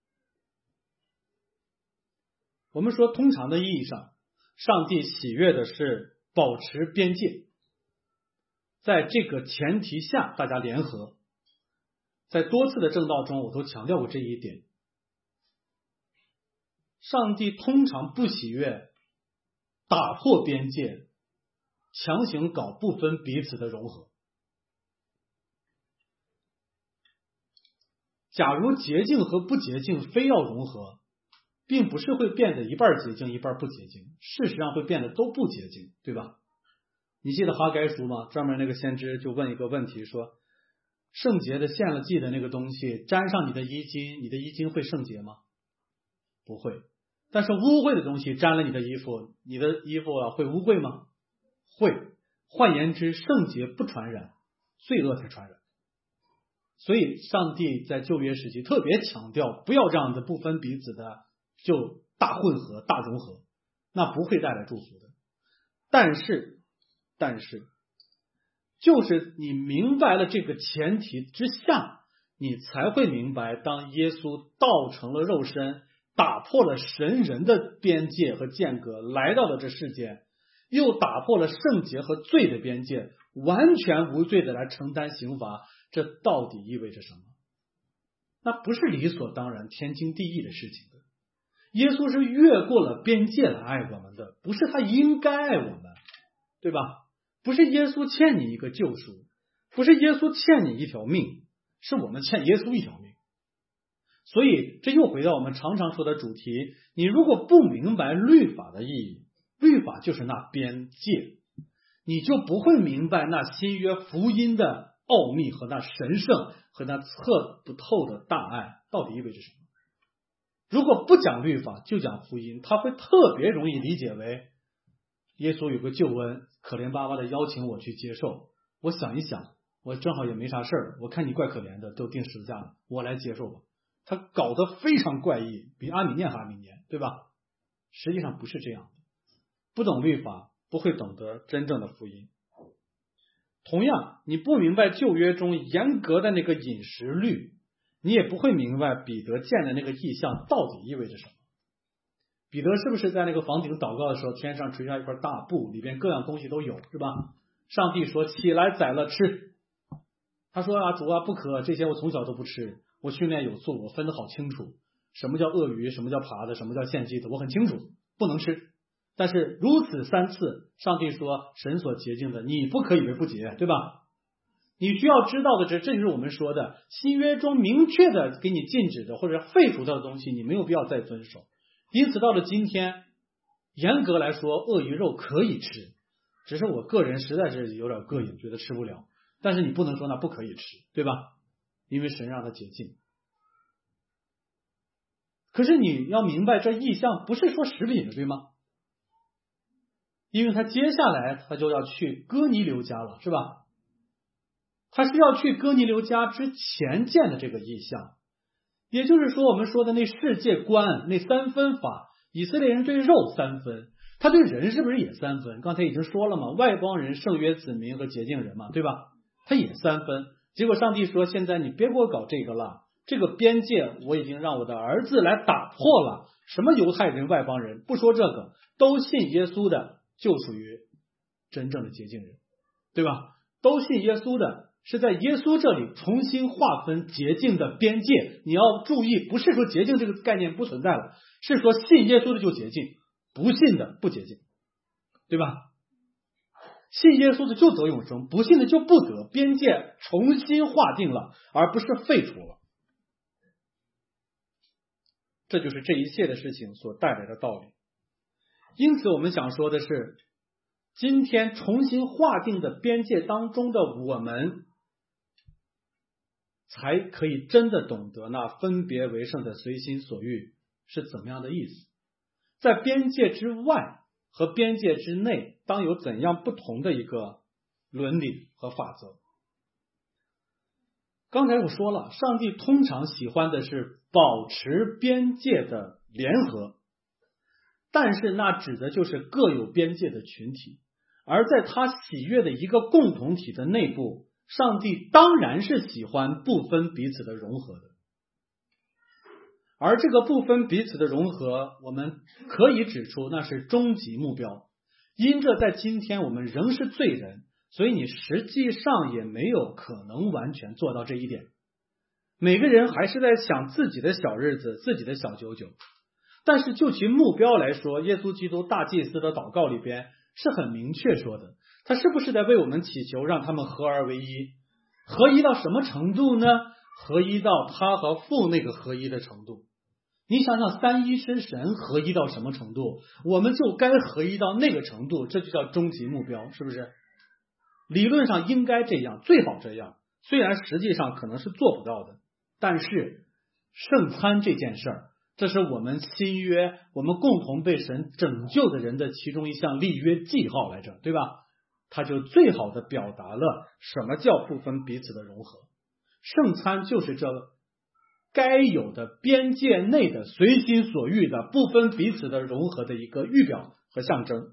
我们说通常的意义上，上帝喜悦的是保持边界，在这个前提下大家联合。在多次的证道中我都强调过这一点，上帝通常不喜悦打破边界，强行搞不分彼此的融合。假如洁净和不洁净非要融合，并不是会变得一半洁净一半不洁净，事实上会变得都不洁净，对吧？你记得哈该书吗？专门那个先知就问一个问题，说圣洁的献了祭的那个东西沾上你的衣襟，你的衣襟会圣洁吗？不会。但是污秽的东西沾了你的衣服，你的衣服啊会污秽吗？会。换言之，圣洁不传染，罪恶才传染。所以上帝在旧约时期特别强调，不要这样的不分彼此的就大混合大融合，那不会带来祝福的。但是但是就是你明白了这个前提之下，你才会明白，当耶稣道成了肉身，打破了神人的边界和间隔，来到了这世界，又打破了圣洁和罪的边界，完全无罪的来承担刑罚，这到底意味着什么？那不是理所当然天经地义的事情的。耶稣是越过了边界来爱我们的，不是他应该爱我们，对吧？不是耶稣欠你一个救赎，不是耶稣欠你一条命，是我们欠耶稣一条命。所以这又回到我们常常说的主题，你如果不明白律法的意义，律法就是那边界，你就不会明白那新约福音的奥秘和那神圣和那测不透的大爱到底意味着什么。如果不讲律法就讲福音，他会特别容易理解为耶稣有个救恩，可怜巴巴的邀请我去接受，我想一想，我正好也没啥事儿，我看你怪可怜的，都钉十字架了，我来接受吧。他搞得非常怪异，比阿米念还阿米念，对吧？实际上不是这样的，不懂律法不会懂得真正的福音。同样，你不明白旧约中严格的那个饮食律，你也不会明白彼得见的那个异象到底意味着什么。彼得是不是在那个房顶祷告的时候，天上垂下一块大布，里边各样东西都有，是吧？上帝说起来宰了吃，他说啊主啊不可，这些我从小都不吃，我训练有素，我分得好清楚，什么叫鳄鱼，什么叫爬的，什么叫献祭的，我很清楚，不能吃。但是如此三次，上帝说神所洁净的你不可以为不洁，对吧？你需要知道的，这这就是我们说的新约中明确的给你禁止的或者废除掉的东西，你没有必要再遵守。因此到了今天，严格来说鳄鱼肉可以吃，只是我个人实在是有点膈应，觉得吃不了，但是你不能说那不可以吃，对吧？因为神让它洁净。可是你要明白，这异象不是说食品的，对吗？因为他接下来他就要去哥尼流家了，是吧？他是要去哥尼流家之前见的这个异象，也就是说我们说的那世界观，那三分法，以色列人对肉三分，他对人是不是也三分？刚才已经说了嘛，外邦人、圣约子民和洁净人嘛，对吧？他也三分。结果上帝说，现在你别给我搞这个了，这个边界我已经让我的儿子来打破了。什么犹太人、外邦人，不说这个，都信耶稣的就属于真正的洁净人，对吧？都信耶稣的是在耶稣这里重新划分洁净的边界。你要注意，不是说洁净这个概念不存在了，是说信耶稣的就洁净，不信的不洁净，对吧？信耶稣的就得永生，不信的就不得，边界重新划定了，而不是废除了。这就是这一切的事情所带来的道理。因此我们想说的是，今天重新划定的边界当中的我们，才可以真的懂得那分别为圣的随心所欲是怎么样的意思。在边界之外和边界之内，当有怎样不同的一个伦理和法则。刚才我说了，上帝通常喜欢的是保持边界的联合，但是那指的就是各有边界的群体，而在他喜悦的一个共同体的内部，上帝当然是喜欢不分彼此的融合的。而这个不分彼此的融合，我们可以指出那是终极目标。因着在今天我们仍是罪人，所以你实际上也没有可能完全做到这一点。每个人还是在想自己的小日子，自己的小九九。但是就其目标来说，耶稣基督大祭司的祷告里边是很明确说的，他是不是在为我们祈求让他们合而为一？合一到什么程度呢？合一到他和父那个合一的程度。你想想三一之神合一到什么程度，我们就该合一到那个程度，这就叫终极目标，是不是？理论上应该这样，最好这样，虽然实际上可能是做不到的。但是圣餐这件事儿，这是我们新约我们共同被神拯救的人的其中一项立约记号来着，对吧？它就最好的表达了什么叫不分彼此的融合。圣餐就是这该有的边界内的随心所欲的不分彼此的融合的一个预表和象征。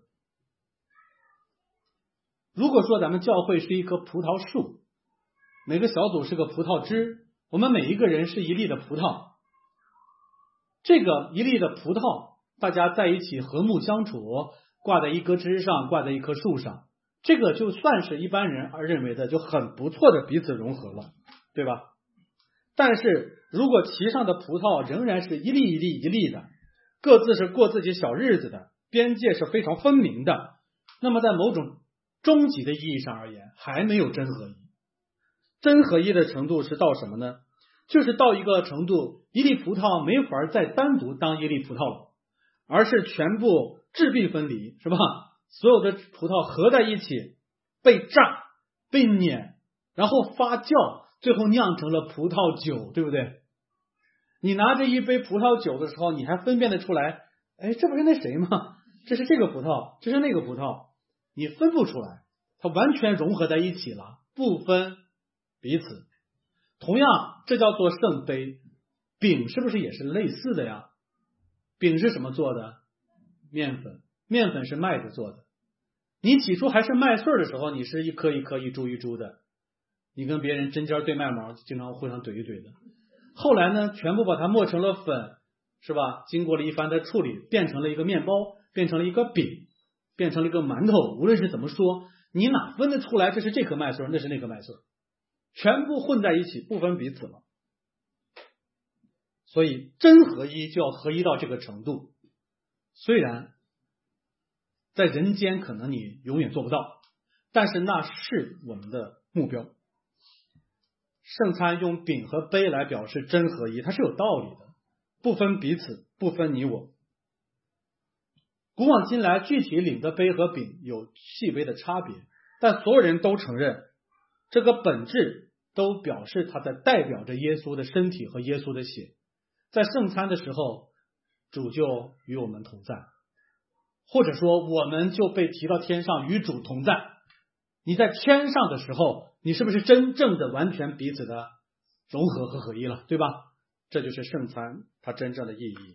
如果说咱们教会是一棵葡萄树，每个小组是个葡萄枝，我们每一个人是一粒的葡萄，这个一粒的葡萄大家在一起和睦相处，挂在一棵枝上，挂在一棵树上，这个就算是一般人而认为的就很不错的彼此融合了，对吧？但是如果其上的葡萄仍然是一粒一粒一粒的，各自是过自己小日子的，边界是非常分明的，那么在某种终极的意义上而言，还没有真合一。真合一的程度是到什么呢？就是到一个程度，一粒葡萄没法再单独当一粒葡萄了，而是全部质壁分离，是吧？所有的葡萄合在一起，被榨、被碾，然后发酵，最后酿成了葡萄酒，对不对？你拿着一杯葡萄酒的时候，你还分辨得出来，哎，这不是那谁吗？这是这个葡萄，这是那个葡萄，你分不出来，它完全融合在一起了，不分彼此。同样，这叫做圣杯。饼是不是也是类似的呀？饼是什么做的？面粉，面粉是麦子做的。你起初还是麦穗的时候，你是一颗一颗一株一株的，你跟别人针尖对麦芒，经常互相怼一怼的。后来呢，全部把它磨成了粉，是吧？经过了一番的处理，变成了一个面包，变成了一个饼，变成了一个馒头。无论是怎么说，你哪分得出来这是这颗麦穗，那是那颗麦穗？全部混在一起，不分彼此了。所以真合一就要合一到这个程度，虽然在人间可能你永远做不到，但是那是我们的目标。圣餐用饼和杯来表示真合一，它是有道理的，不分彼此，不分你我。古往今来，具体领的杯和饼有细微的差别，但所有人都承认这个本质都表示它在代表着耶稣的身体和耶稣的血。在圣餐的时候，主就与我们同在，或者说我们就被提到天上与主同在。你在天上的时候，你是不是真正的完全彼此的融合和合一了，对吧？这就是圣餐它真正的意义。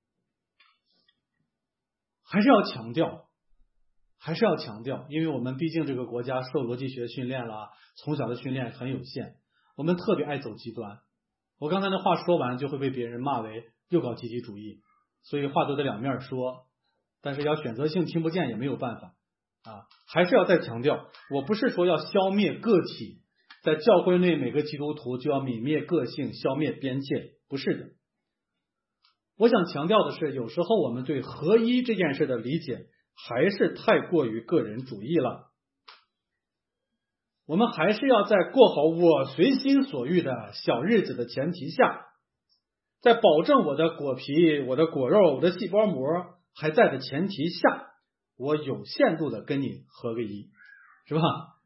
还是要强调还是要强调因为我们毕竟这个国家受逻辑学训练了，从小的训练很有限，我们特别爱走极端。我刚才的话说完就会被别人骂为又搞集体主义，所以话都得两面说，但是要选择性听不见也没有办法啊。还是要再强调，我不是说要消灭个体在教会内每个基督徒就要泯灭个性，消灭边界，不是的。我想强调的是，有时候我们对合一这件事的理解还是太过于个人主义了。我们还是要在过好我随心所欲的小日子的前提下，在保证我的果皮、我的果肉、我的细胞膜还在的前提下，我有限度的跟你合个一，是吧？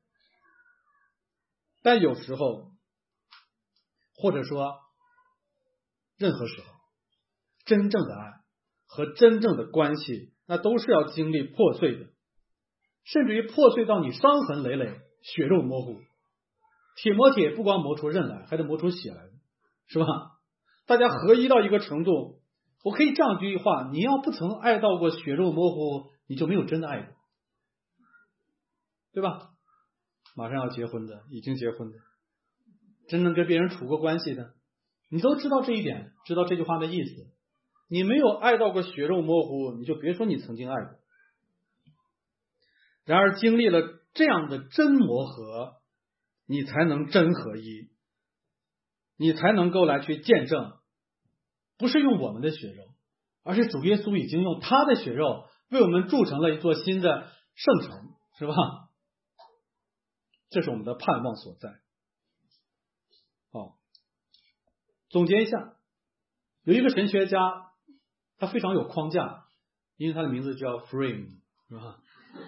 但有时候，或者说任何时候，真正的爱和真正的关系，那都是要经历破碎的，甚至于破碎到你伤痕累累、血肉模糊。铁磨铁不光磨出刃来，还得磨出血来，是吧？大家合一到一个程度，我可以这样一句话：你要不曾爱到过血肉模糊，你就没有真的爱过，对吧？马上要结婚的，已经结婚的，真正跟别人处过关系的，你都知道这一点，知道这句话的意思。你没有爱到过血肉模糊，你就别说你曾经爱过。然而经历了这样的真磨合，你才能真合一，你才能够来去见证，不是用我们的血肉，而是主耶稣已经用他的血肉为我们筑成了一座新的圣城，是吧？这是我们的盼望所在。好，总结一下，有一个神学家，他非常有框架，因为他的名字叫 Frame， 是吧？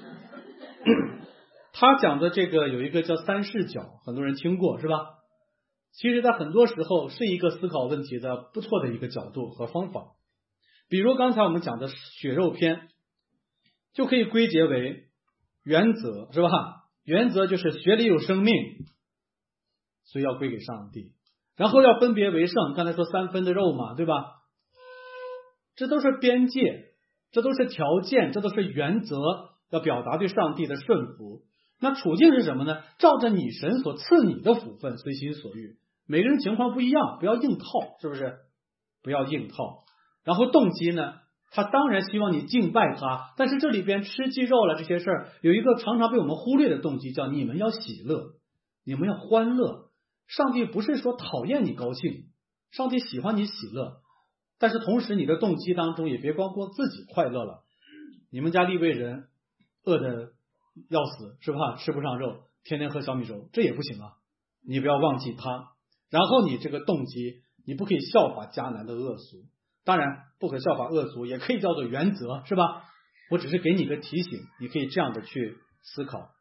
他讲的这个有一个叫三视角，很多人听过，是吧？其实在很多时候是一个思考问题的不错的一个角度和方法。比如刚才我们讲的血肉篇，就可以归结为原则，是吧？原则就是血里有生命，所以要归给上帝，然后要分别为圣，刚才说三分的肉嘛，对吧？这都是边界，这都是条件，这都是原则，要表达对上帝的顺服。那处境是什么呢？照着你神所赐你的福分，随心所欲。每个人情况不一样，不要硬套，是不是？不要硬套。然后动机呢？他当然希望你敬拜他，但是这里边吃鸡肉了这些事儿，有一个常常被我们忽略的动机，叫你们要喜乐，你们要欢乐。上帝不是说讨厌你高兴，上帝喜欢你喜乐，但是同时你的动机当中也别光过自己快乐了。你们家利未人饿得要死，是吧？吃不上肉，天天喝小米粥，这也不行啊！你不要忘记他。然后你这个动机，你不可以效法迦南的恶俗，当然不可效法恶俗，也可以叫做原则，是吧？我只是给你个提醒，你可以这样的去思考。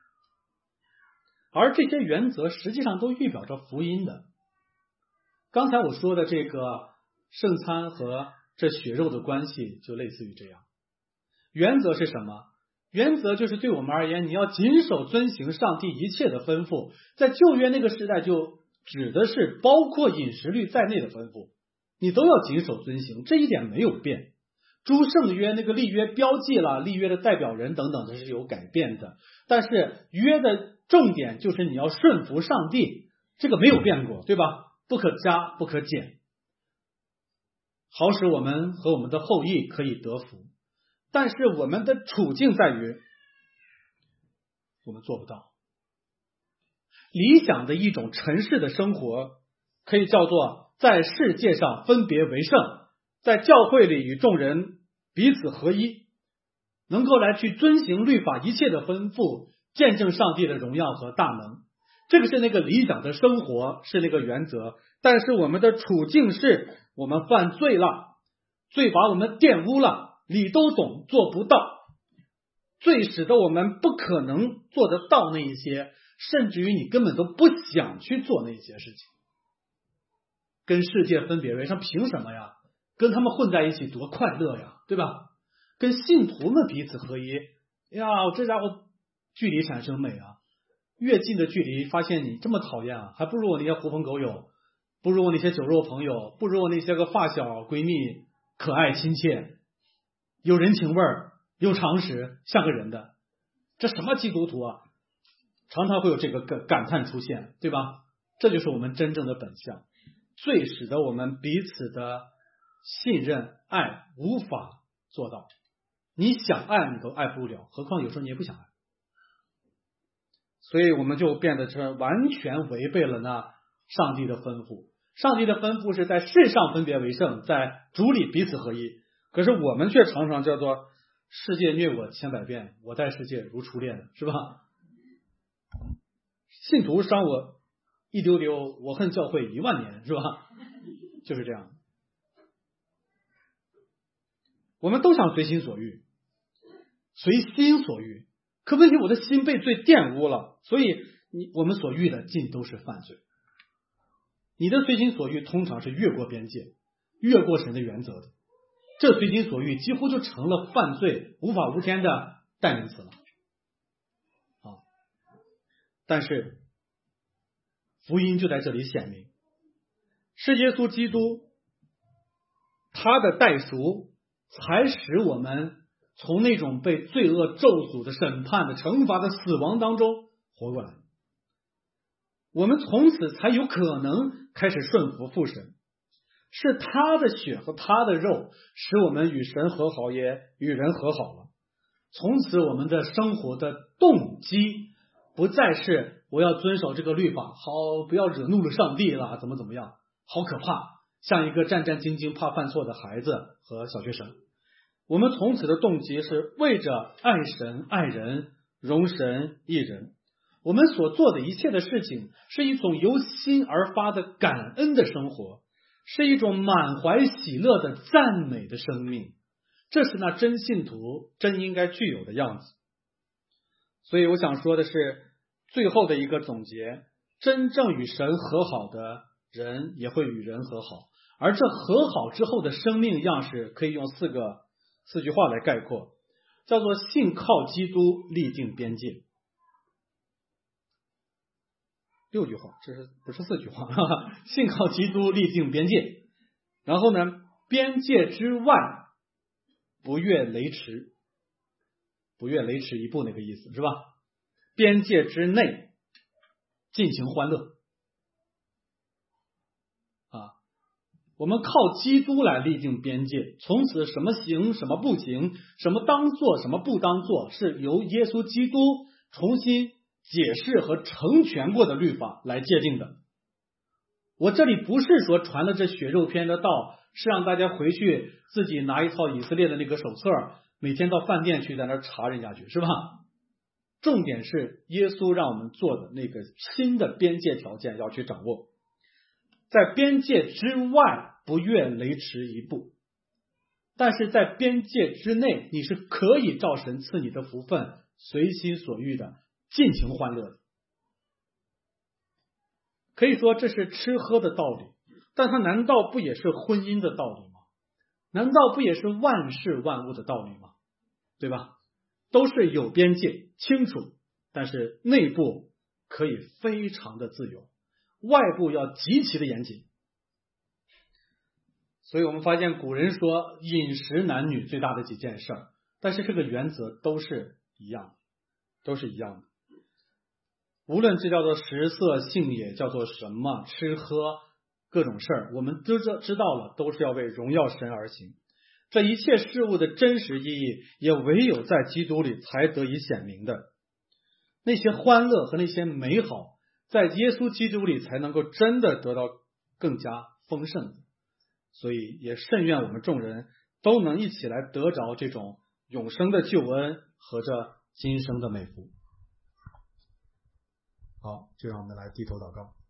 而这些原则实际上都预表着福音的。刚才我说的这个圣餐和这血肉的关系就类似于这样。原则是什么？原则就是对我们而言，你要谨守遵行上帝一切的吩咐。在旧约那个时代就指的是包括饮食律在内的吩咐，你都要谨守遵行，这一点没有变。诸圣约那个立约标记了立约的代表人等等，这是有改变的，但是约的重点就是你要顺服上帝，这个没有变过，对吧？不可加不可减，好使我们和我们的后裔可以得福。但是我们的处境在于我们做不到。理想的一种尘世的生活可以叫做在世界上分别为圣，在教会里与众人彼此合一，能够来去遵行律法一切的吩咐，见证上帝的荣耀和大能。这个是那个理想的生活，是那个原则。但是我们的处境是我们犯罪了，罪把我们玷污了，理都懂做不到，罪使得我们不可能做得到那一些，甚至于你根本都不想去做那些事情。跟世界分别为圣，凭什么呀？跟他们混在一起多快乐呀，对吧？跟信徒们彼此合一，呀，这家伙距离产生美啊！越近的距离，发现你这么讨厌啊，还不如我那些狐朋狗友，不如我那些酒肉朋友，不如我那些个发小闺蜜，可爱亲切，有人情味儿，有常识，像个人的。这什么基督徒啊？常常会有这个感感叹出现，对吧？这就是我们真正的本相。罪使得我们彼此的信任爱无法做到，你想爱你都爱不了，何况有时候你也不想爱。 所以我们就变得是完全违背了那上帝的吩咐。上帝的吩咐是在世上分别为圣，在主里彼此合一。可是我们却常常叫做世界虐我千百遍，我待世界如初恋，是吧？信徒伤我一丢丢，我恨教会一万年，是吧？就是这样。我们都想随心所欲，随心所欲，可问题我的心被罪玷污了，所以你我们所欲的尽都是犯罪。你的随心所欲通常是越过边界，越过神的原则的，这随心所欲几乎就成了犯罪无法无天的代名词了。啊！但是福音就在这里显明，是耶稣基督他的代赎才使我们从那种被罪恶咒诅的审判的惩罚的死亡当中活过来，我们从此才有可能开始顺服父神。是他的血和他的肉使我们与神和好，也与人和好了。从此我们的生活的动机不再是我要遵守这个律法，好不要惹怒了上帝了，怎么怎么样，好可怕，像一个战战兢兢怕犯错的孩子和小学生。我们从此的动机是为着爱神爱人，容神益人。我们所做的一切的事情是一种由心而发的感恩的生活，是一种满怀喜乐的赞美的生命，这是那真信徒真应该具有的样子。所以我想说的是，最后的一个总结，真正与神和好的人也会与人和好，而这和好之后的生命样式可以用四个四句话来概括，叫做信靠基督立定边界。六句话，这是不是四句话？哈哈，信靠基督立定边界，然后呢，边界之外不越雷池，不越雷池一步那个意思是吧？边界之内尽情欢乐啊！我们靠基督来立定边界，从此什么行什么不行，什么当做什么不当做，是由耶稣基督重新解释和成全过的律法来界定的。我这里不是说传了这血肉篇的道，是让大家回去自己拿一套以色列的那个手册，每天到饭店去在那查人家去，是吧？重点是耶稣让我们做的那个新的边界条件要去掌握，在边界之外不越雷池一步，但是在边界之内你是可以照神赐你的福分随心所欲的尽情欢乐的。可以说这是吃喝的道理，但它难道不也是婚姻的道理吗？难道不也是万事万物的道理吗？对吧？都是有边界清楚，但是内部可以非常的自由，外部要极其的严谨。所以我们发现古人说饮食男女最大的几件事儿，但是这个原则都是一样的，都是一样的。无论这叫做食色性也，叫做什么吃喝各种事儿，我们都知道了，都是要为荣耀神而行。这一切事物的真实意义也唯有在基督里才得以显明的。那些欢乐和那些美好在耶稣基督里才能够真的得到更加丰盛的。所以也甚愿我们众人都能一起来得着这种永生的救恩和这今生的美福。好，就让我们来低头祷告。